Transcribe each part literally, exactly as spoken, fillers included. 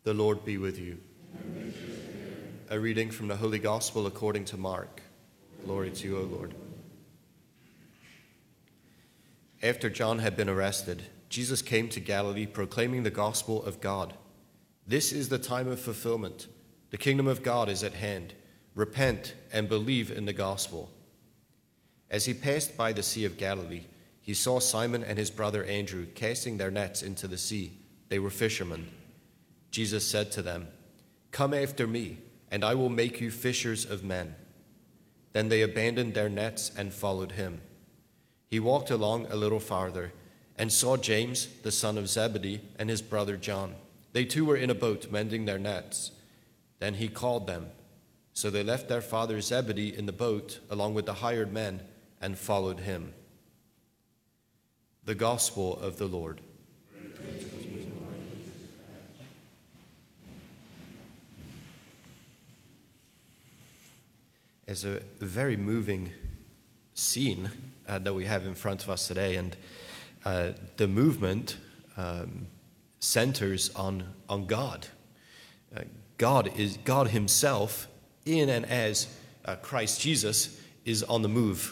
The Lord be with you. A reading from the Holy Gospel according to Mark. Glory to you, O Lord. After John had been arrested, Jesus came to Galilee proclaiming the gospel of God. This is the time of fulfillment. The kingdom of God is at hand. Repent and believe in the gospel. As he passed by the Sea of Galilee, he saw Simon and his brother Andrew casting their nets into the sea. They were fishermen. Jesus said to them, "Come after me, and I will make you fishers of men." Then they abandoned their nets and followed him. He walked along a little farther and saw James, the son of Zebedee, and his brother John. They too were in a boat mending their nets. Then he called them. So they left their father Zebedee in the boat along with the hired men and followed him. The Gospel of the Lord. It's a very moving scene uh, that we have in front of us today, and uh, the movement um, centers on on God. Uh, God is God Himself, in and as uh, Christ Jesus is on the move.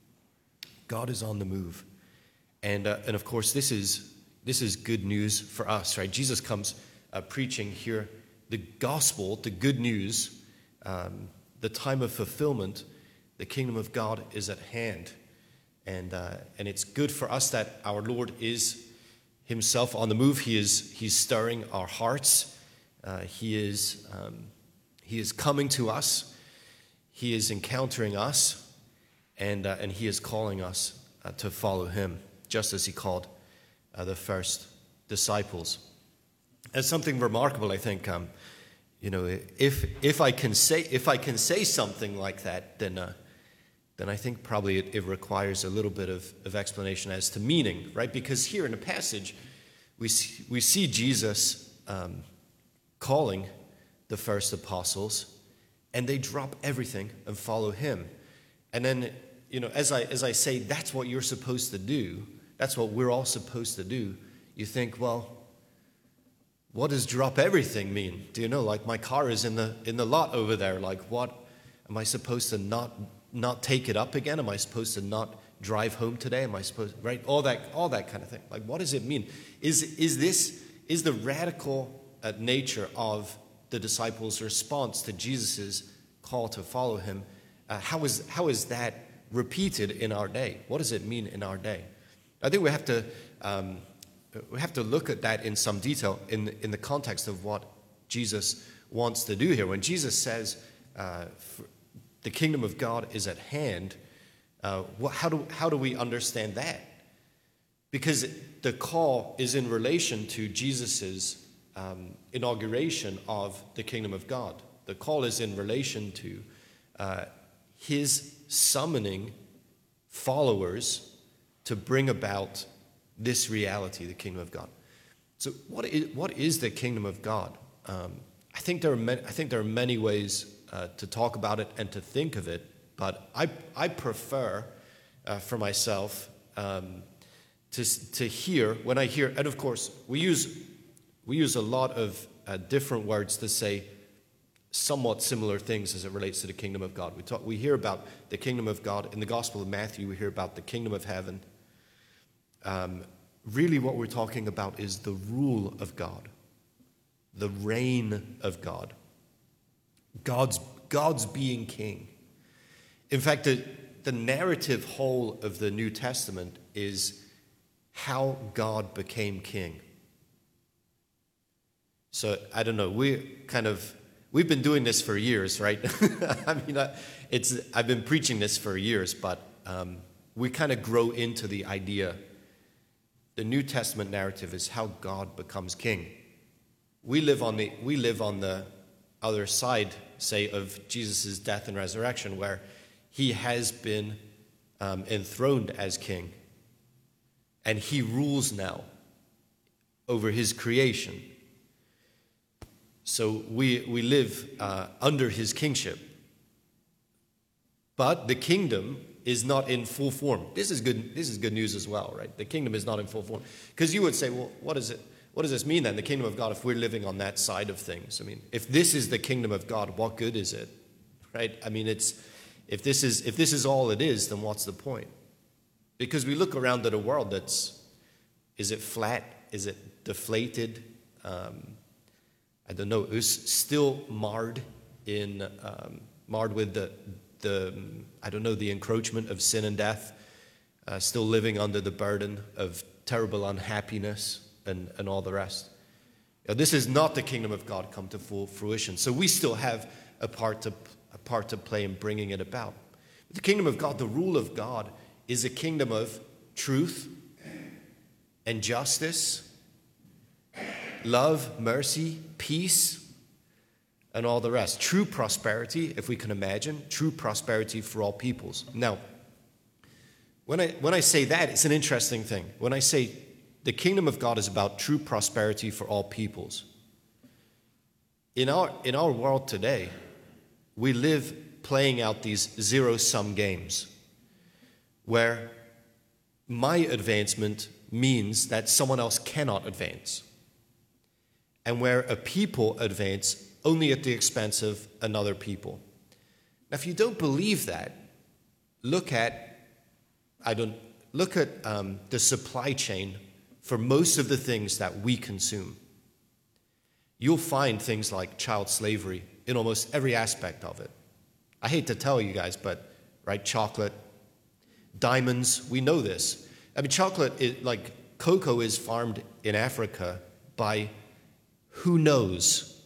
God is on the move, and uh, and of course this is this is good news for us, right? Jesus comes uh, preaching here the gospel, the good news. Um, The time of fulfillment, the kingdom of God is at hand. And uh, and it's good for us that our Lord is himself on the move. He is he's stirring our hearts. Uh, he is um, he is coming to us. He is encountering us, and uh, and he is calling us uh, to follow him, just as he called uh, the first disciples. It's something remarkable, I think. Um, You know, if if I can say if I can say something like that, then uh, then I think probably it, it requires a little bit of, of explanation as to meaning, right? Because here in the passage, we see, we see Jesus um, calling the first apostles, and they drop everything and follow him. And then, you know, as I as I say, that's what you're supposed to do. That's what we're all supposed to do. You think, well, what does drop everything mean? Do you know, like my car is in the in the lot over there. Like, what am I supposed to not not take it up again? Am I supposed to not drive home today? Am I supposed right? All that all that kind of thing. Like, what does it mean? Is is this is the radical uh, nature of the disciples' response to Jesus's call to follow him? Uh, how is how is that repeated in our day? What does it mean in our day? I think we have to. Um, We have to look at that in some detail in, in the context of what Jesus wants to do here. When Jesus says uh, the kingdom of God is at hand, uh, what, how, do, how do we understand that? Because the call is in relation to Jesus's um, inauguration of the kingdom of God. The call is in relation to uh, his summoning followers to bring about this reality, the kingdom of God. So, what is what is the kingdom of God? Um, I think there are many, I think there are many ways uh, to talk about it and to think of it, but I I prefer, uh, for myself, um, to to hear when I hear, and of course we use we use a lot of uh, different words to say somewhat similar things as it relates to the kingdom of God. We talk, we hear about the kingdom of God in the Gospel of Matthew. We hear about the kingdom of heaven. Um, really what we're talking about is the rule of God, the reign of God, God's, God's being king. In fact, the, the narrative whole of the New Testament is how God became king. So, I don't know, we kind of, we've been doing this for years, right? I mean, I, it's, I've been preaching this for years, but um, we kind of grow into the idea. The New Testament narrative is how God becomes king. We live on the we live on the other side, say, of Jesus' death and resurrection, where he has been um, enthroned as king, and he rules now over his creation. So we we live uh, under his kingship, but the kingdom is not in full form. This is good. This is good news as well, right? The kingdom is not in full form. Because you would say, well, what is it? what does this mean then, the kingdom of God, if we're living on that side of things? I mean, if this is the kingdom of God, what good is it? Right? I mean, it's if this is if this is all it is, then what's the point? Because we look around at a world that's, is it flat? Is it deflated? Um, I don't know. It's still marred in um, marred with the the I don't know the encroachment of sin and death. Uh, still living under the burden of terrible unhappiness and, and all the rest. You know, this is not the kingdom of God come to full fruition. So we still have a part to a part to play in bringing it about. But the kingdom of God, the rule of God, is a kingdom of truth and justice, love, mercy, peace, and all the rest. True prosperity, if we can imagine, true prosperity for all peoples. Now, when I when I say that, it's an interesting thing. When I say the kingdom of God is about true prosperity for all peoples, in our in our world today, we live playing out these zero-sum games where my advancement means that someone else cannot advance, and where a people advance only at the expense of another people. Now, if you don't believe that, look at I don't look at um, the supply chain for most of the things that we consume. You'll find things like child slavery in almost every aspect of it. I hate to tell you guys, but right, chocolate, diamonds, we know this. I mean, chocolate, is, like cocoa, is farmed in Africa by who knows?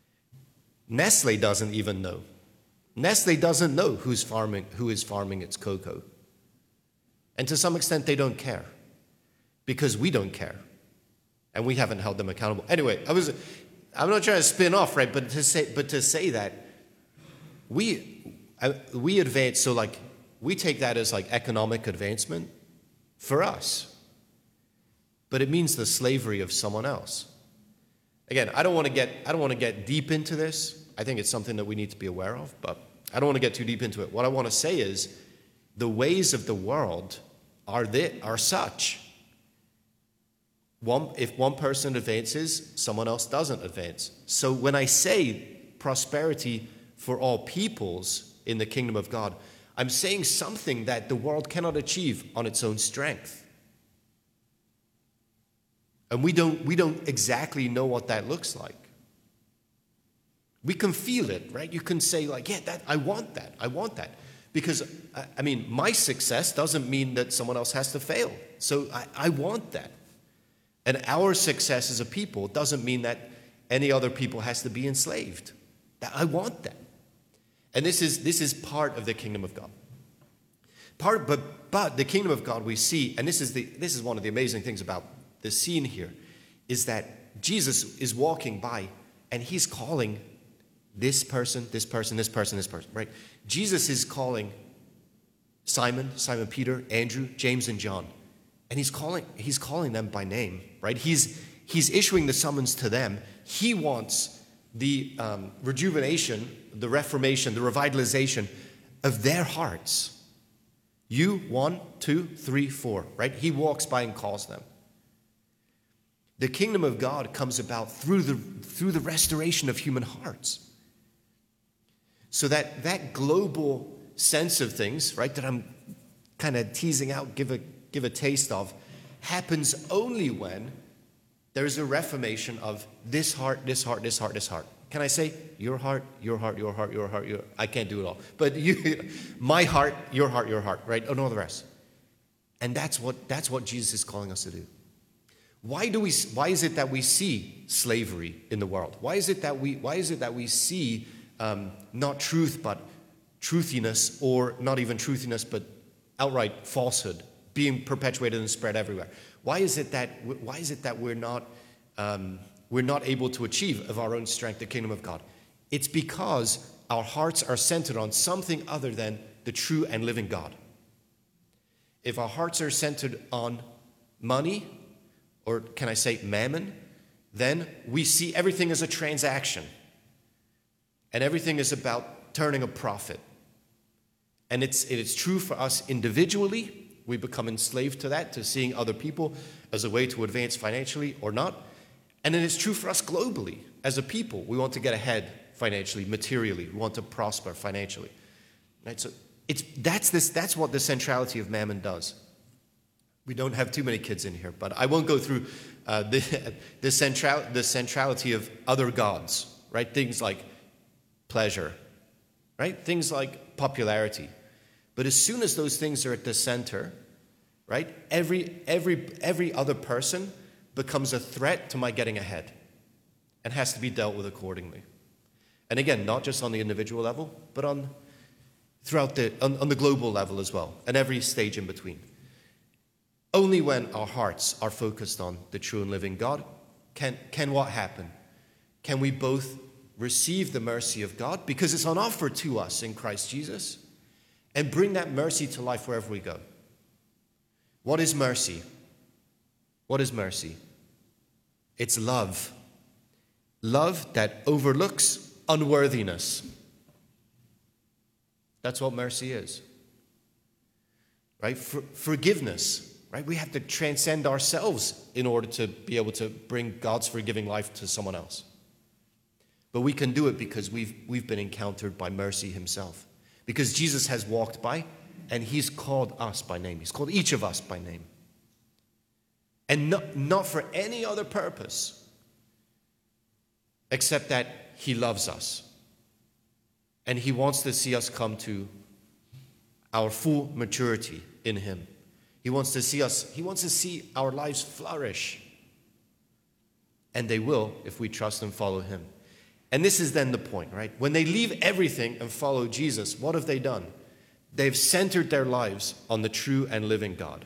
Nestle doesn't even know. Nestle doesn't know who's farming, who is farming its cocoa. And to some extent, they don't care because we don't care. And we haven't held them accountable. Anyway, I was, I'm not trying to spin off, right? But to say, but to say that we, we advance, so like we take that as like economic advancement for us. But it means the slavery of someone else. Again, I don't want to get, I don't want to get deep into this. I think it's something that we need to be aware of, but I don't want to get too deep into it. What I want to say is the ways of the world are that are such. One, if one person advances, someone else doesn't advance. So when I say prosperity for all peoples in the kingdom of God, I'm saying something that the world cannot achieve on its own strength. And we don't, we don't exactly know what that looks like. We can feel it, right? You can say like, yeah, that I want that. I want that. Because, I mean, my success doesn't mean that someone else has to fail. So I, I want that. And our success as a people doesn't mean that any other people has to be enslaved. I want that. And this is this is part of the kingdom of God. Part, but but the kingdom of God we see, and this is the this is one of the amazing things about the scene here, is that Jesus is walking by and he's calling this person, this person, this person, this person, right? Jesus is calling Simon, Simon Peter, Andrew, James, and John. And he's calling, he's calling them by name, right? He's, he's issuing the summons to them. He wants the um, rejuvenation, the reformation, the revitalization of their hearts. You, one, two, three, four, right? He walks by and calls them. The kingdom of God comes about through the, through the restoration of human hearts. So that that global sense of things, right, that I'm kind of teasing out, give a give a taste of, happens only when there's a reformation of this heart, this heart, this heart, this heart. Can I say your heart, your heart, your heart, your heart, your I can't do it all. But you, my heart, your heart, your heart, right? And all the rest. And that's what that's what Jesus is calling us to do. Why do we why is it that we see slavery in the world? Why is it that we why is it that we see Um, not truth, but truthiness, or not even truthiness, but outright falsehood being perpetuated and spread everywhere? Why is it that why is it that we're not um, we're not able to achieve of our own strength the kingdom of God? It's because our hearts are centered on something other than the true and living God. If our hearts are centered on money, or can I say mammon, then we see everything as a transaction. And everything is about turning a profit. And it's, it's true for us individually. We become enslaved to that, to seeing other people as a way to advance financially or not. And then it's true for us globally. As a people, we want to get ahead financially, materially. We want to prosper financially. Right? So it's, that's, this, that's what the centrality of mammon does. We don't have too many kids in here, but I won't go through uh, the, the, central, the centrality of other gods, right? Things like pleasure, right? Things like popularity. But as soon as those things are at the center, right, every, every, every other person becomes a threat to my getting ahead and has to be dealt with accordingly. And again, not just on the individual level, but on throughout the on, on the global level as well, and every stage in between. Only when our hearts are focused on the true and living God can, can what happen? Can we both receive the mercy of God, because it's on offer to us in Christ Jesus, and bring that mercy to life wherever we go. What is mercy? What is mercy? It's love. Love that overlooks unworthiness. That's what mercy is. Right? For, forgiveness. Right? We have to transcend ourselves in order to be able to bring God's forgiving life to someone else. But we can do it because we've, we've been encountered by mercy himself. Because Jesus has walked by and he's called us by name. He's called each of us by name. And not, not for any other purpose except that he loves us. And he wants to see us come to our full maturity in him. He wants to see us, he wants to see our lives flourish. And they will if we trust and follow him. And this is then the point, right? When they leave everything and follow Jesus, what have they done? They've centered their lives on the true and living God.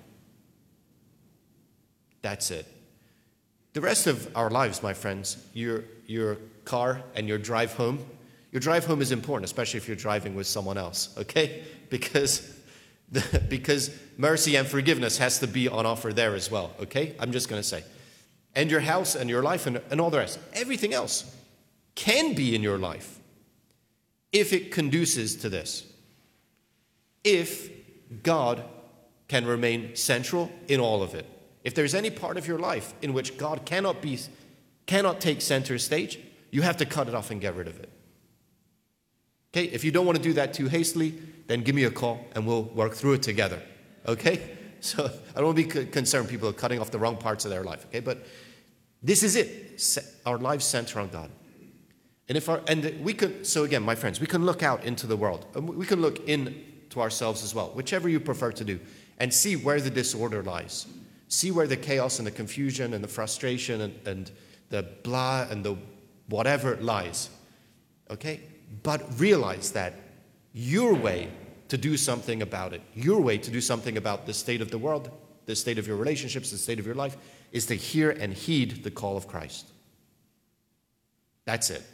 That's it. The rest of our lives, my friends, your, your car and your drive home, your drive home is important, especially if you're driving with someone else, okay? Because, the, because mercy and forgiveness has to be on offer there as well, okay? I'm just going to say. And your house and your life and, and all the rest. Everything else can be in your life if it conduces to this. If God can remain central in all of it. If there's any part of your life in which God cannot be, cannot take center stage, you have to cut it off and get rid of it. Okay, if you don't want to do that too hastily, then give me a call and we'll work through it together. Okay? So I don't want to be concerned people are cutting off the wrong parts of their life. Okay, but this is it. Our lives center on God. And if our and we could, so again, my friends, we can look out into the world. We can look in to ourselves as well, whichever you prefer to do, and see where the disorder lies. See where the chaos and the confusion and the frustration and, and the blah and the whatever lies. Okay? But realize that your way to do something about it, your way to do something about the state of the world, the state of your relationships, the state of your life, is to hear and heed the call of Christ. That's it.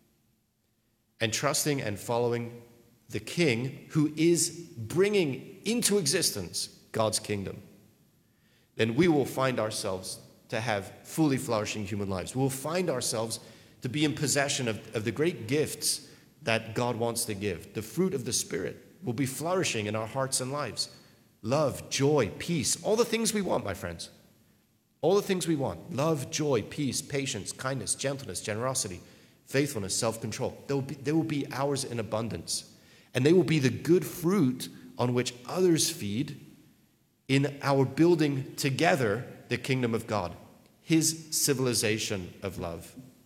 And trusting and following the King who is bringing into existence God's kingdom, then we will find ourselves to have fully flourishing human lives. We will find ourselves to be in possession of, of the great gifts that God wants to give. The fruit of the Spirit will be flourishing in our hearts and lives. Love, joy, peace, all the things we want, my friends. All the things we want. Love, joy, peace, patience, kindness, gentleness, generosity, faithfulness, self-control. They will be, they will be ours in abundance. And they will be the good fruit on which others feed in our building together the kingdom of God, his civilization of love.